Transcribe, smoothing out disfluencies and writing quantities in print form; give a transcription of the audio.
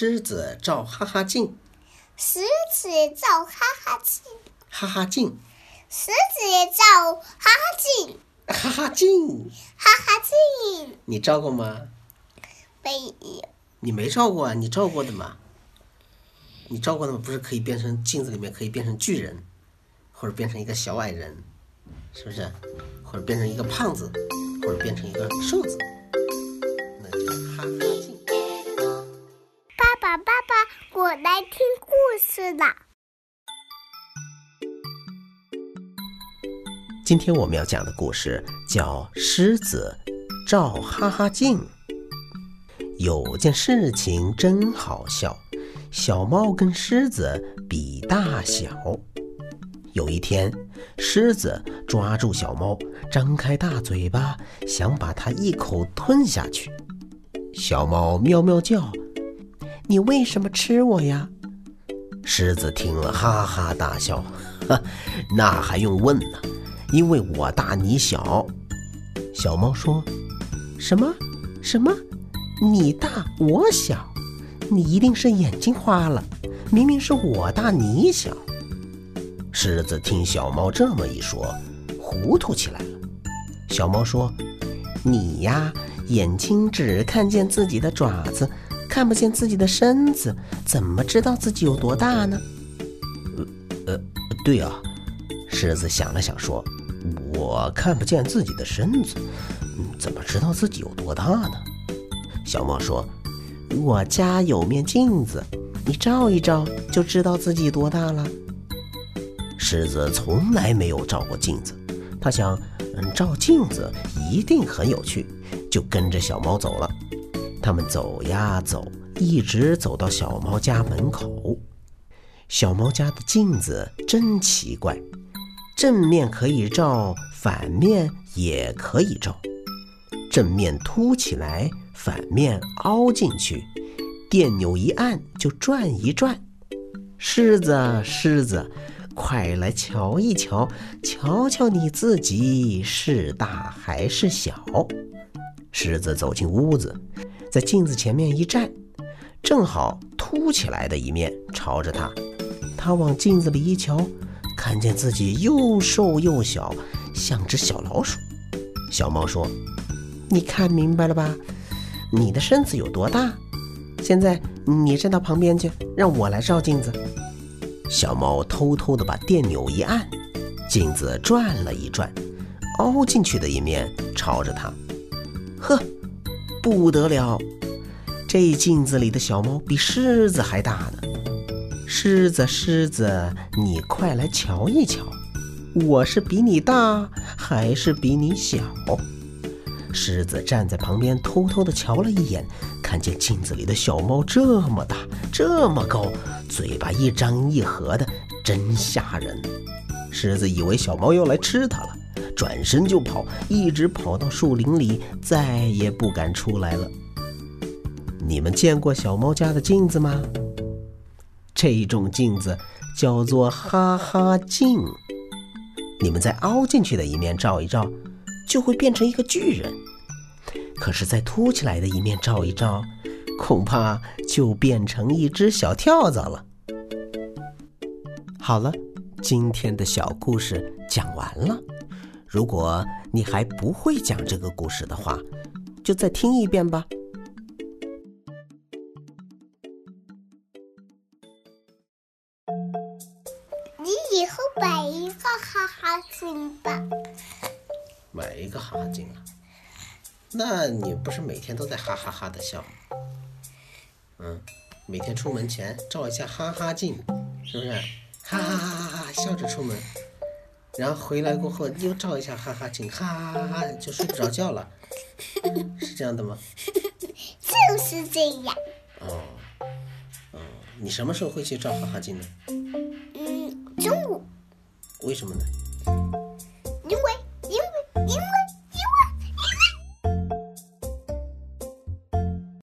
狮子照哈哈镜， 狮子也照哈哈镜， 哈哈镜， 狮子也照哈哈镜， 哈哈镜， 哈哈镜。 你照过吗？ 没有。 你没照过啊？你照过的吗？你照过的吗？不是可以变成镜子里面可以变成巨人，或者变成一个小矮人，是不是？或者变成一个胖子，或者变成一个瘦子，那就是哈哈镜。 爸爸，我来听故事了。 今天我们要讲的故事叫《狮子照哈哈镜》。有件事情真好笑，小猫跟狮子比大小。有一天，狮子抓住小猫，张开大嘴巴，想把它一口吞下去。小猫喵喵叫：“你为什么吃我呀？”狮子听了哈哈大笑：“那还用问呢？因为我大你小。”小猫说：“什么？你大我小？你一定是眼睛花了，明明是我大你小。”狮子听小猫这么一说，糊涂起来了。小猫说：“你呀，眼睛只看见自己的爪子，看不见自己的身子，怎么知道自己有多大呢？”对啊。狮子想了想说：“我看不见自己的身子，怎么知道自己有多大呢？”小猫说：“我家有面镜子，你照一照就知道自己多大了。”狮子从来没有照过镜子，他想，照镜子一定很有趣，就跟着小猫走了。他们走呀走，一直走到小猫家门口。小猫家的镜子真奇怪，正面可以照，反面也可以照。正面凸起来，反面凹进去，电钮一按就转一转。狮子，快来瞧一瞧，瞧瞧你自己是大还是小。狮子走进屋子，在镜子前面一站，正好凸起来的一面朝着他。他往镜子里一瞧，看见自己又瘦又小，像只小老鼠。小猫说：“你看明白了吧？你的身子有多大？现在你站到旁边去，让我来照镜子。”小猫偷偷地把电钮一按，镜子转了一转，凹进去的一面朝着它。呵，不得了！这镜子里的小猫比狮子还大呢。狮子，你快来瞧一瞧，我是比你大还是比你小？狮子站在旁边偷偷地瞧了一眼，看见镜子里的小猫这么大这么高，嘴巴一张一合的，真吓人。狮子以为小猫要来吃它了，转身就跑，一直跑到树林里，再也不敢出来了。你们见过小猫家的镜子吗？这种镜子叫做哈哈镜。你们在凹进去的一面照一照，就会变成一个巨人。可是在凸起来的一面照一照，恐怕就变成一只小跳蚤了。好了，今天的小故事讲完了。如果你还不会讲这个故事的话，就再听一遍吧。 你以后买一个哈哈镜吧。 买一个哈哈镜啊？那你不是每天都在哈哈哈的笑吗？每天出门前照一下哈哈镜，是不是？哈哈哈哈哈笑着出门，然后回来过后又照一下哈哈镜，哈哈哈哈就睡不着觉了，是这样的吗？ 就是这样。 你什么时候会去照哈哈镜呢？ 中午。 为什么呢？